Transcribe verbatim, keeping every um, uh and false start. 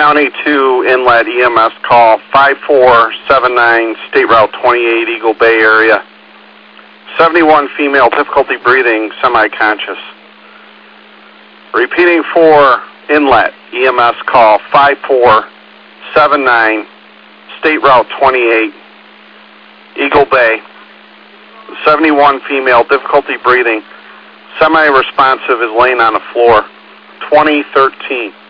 County two Inlet E M S call five four seven nine, State Route twenty-eight, Eagle Bay area. seventy-one female, difficulty breathing, semi-conscious. Repeating for Inlet E M S call five four seven nine, State Route twenty-eight, Eagle Bay. seventy-one female, difficulty breathing, semi-responsive, is laying on the floor. twenty thirteen.